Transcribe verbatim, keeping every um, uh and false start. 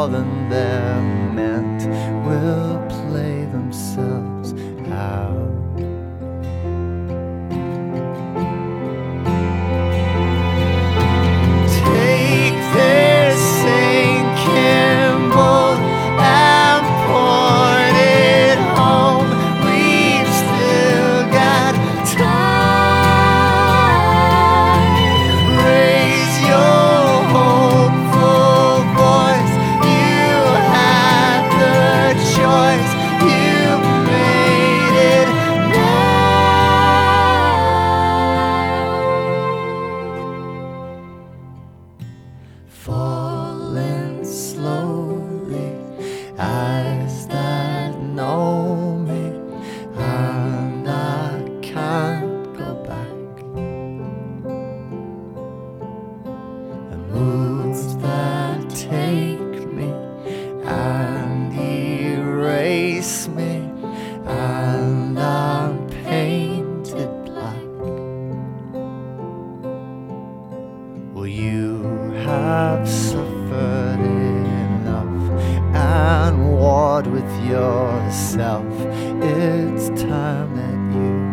more than they're meant will play themselves out. Take this sinking boat and point it home. We've still got time. Raise your hopeful voice. You had the choice. You made it now. Falling slowly, eyes that know me, and I can't go back. The moods that take me and erase me, and I'm painted black. Well, you have suffered enough and warred with yourself. It's time that you